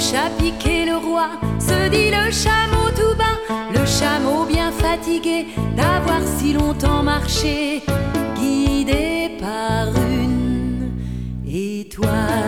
chat piqué le roi, se dit le chameau tout bas, le chameau bien fatigué d'avoir si longtemps marché, guidé par une étoile.